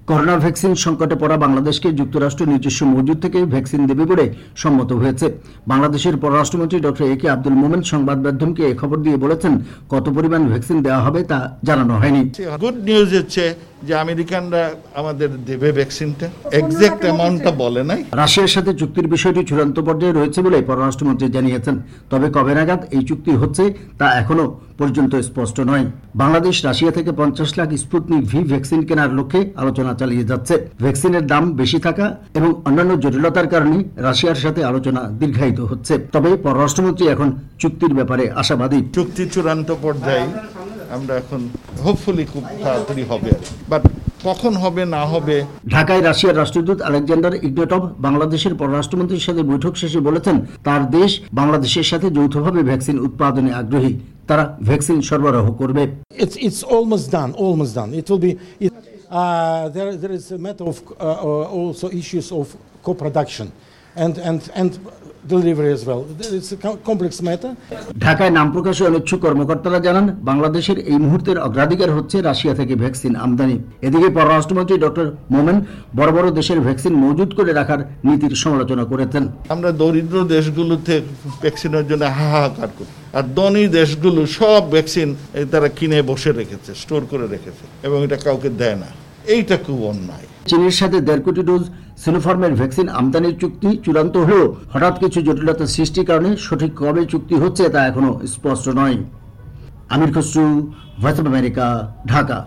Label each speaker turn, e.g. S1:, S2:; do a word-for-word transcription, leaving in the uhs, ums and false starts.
S1: Corona vaccine সংকটে পড়া বাংলাদেশকে যুক্তরাষ্ট্র নিজস্ব মজুদ থেকে ভ্যাকসিন দেবে বলে সম্মত হয়েছে। বাংলাদেশের পররাষ্ট্রমন্ত্রী ডক্টর এ কে আব্দুল মোমেন সংবাদ মাধ্যমকে এ খবর দিয়ে বলেছেন, কত পরিমাণ ভ্যাকসিন দেওয়া হবে তা জানানো হয়নি।
S2: গুড নিউজ হচ্ছে যে আমেরিকানরা আমাদের দেবে ভ্যাকসিনটা, এক্সাক্ট অ্যামাউন্টটা বলে নাই।
S1: রাশিয়ার সাথে চুক্তির বিষয়টি চূড়ান্ত পর্যায়ে রয়েছে বলে পররাষ্ট্রমন্ত্রী জানিয়েছেন। তবে কবে নাগাদ এই চুক্তি হচ্ছে তা এখনো পর্যন্ত স্পষ্ট নয়। বাংলাদেশ রাশিয়া থেকে পঞ্চাশ লাখ স্পুটনিক ভি ভ্যাকসিন কেনার লক্ষ্যে আলোচনা চালিয়ে যাচ্ছে। ভ্যাকসিনের দাম বেশি থাকা এবং অন্যান্য জটিলতার কারণে রাশিয়ার সাথে আলোচনা দীর্ঘায়িত হচ্ছে। তবে পররাষ্ট্রমন্ত্রী এখন চুক্তির ব্যাপারে আশাবাদী।
S2: চুক্তি চূড়ান্ত পর্যায়ে আমরা এখন হোপফুলি খুব তাড়াতাড়ি হবে, বাট কখন হবে না হবে।
S1: ঢাকায় রাশিয়ার রাষ্ট্রদূত আলেকজান্ডার ইগনেটভ বাংলাদেশের পররাষ্ট্রমন্ত্রীর সাথে বৈঠক শেষে বলেছেন, তার দেশ বাংলাদেশের সাথে যৌথভাবে ভ্যাকসিন উৎপাদনে আগ্রহী। তারা ভ্যাকসিন সরবরাহ করবে।
S3: It's it's almost done, almost done. It will be. It, uh, there there is a matter of uh, also issues of co-production and and and delivery as well. It's a complex matter.
S1: ঢাকায় নাম প্রকাশে অনিচ্ছুক কর্মকর্তারা জানান, বাংলাদেশের এই মুহূর্তের অগ্রাধিকার হচ্ছে রাশিয়া থেকে ভ্যাকসিন আমদানি। এদিকে পররাষ্ট্রমন্ত্রী ডক্টর মোমেন বড় বড় দেশের ভ্যাকসিন মজুদ করে রাখার নীতির সমালোচনা করেছেন।
S2: আমরা দরিদ্র দেশগুলোতে ভ্যাকসিনের জন্য হাহাকার করি, আর ধনী দেশগুলো সব ভ্যাকসিন তারা কিনে বসে রেখেছে, স্টোর করে রেখেছে এবং এটা কাউকে দেয় না। এইটা খুব অন্যায়।
S1: চীনের সাথে দেড় কোটি ডোজ সিনোফার্মের ভ্যাকসিন আমদানির চুক্তি চূড়ান্ত হলেও হঠাৎ কিছু জটিলতা সৃষ্টির কারণে সঠিক কবে চুক্তি হচ্ছে তা এখনো স্পষ্ট নয়। Amir Khasru, voice of America, Dhaka.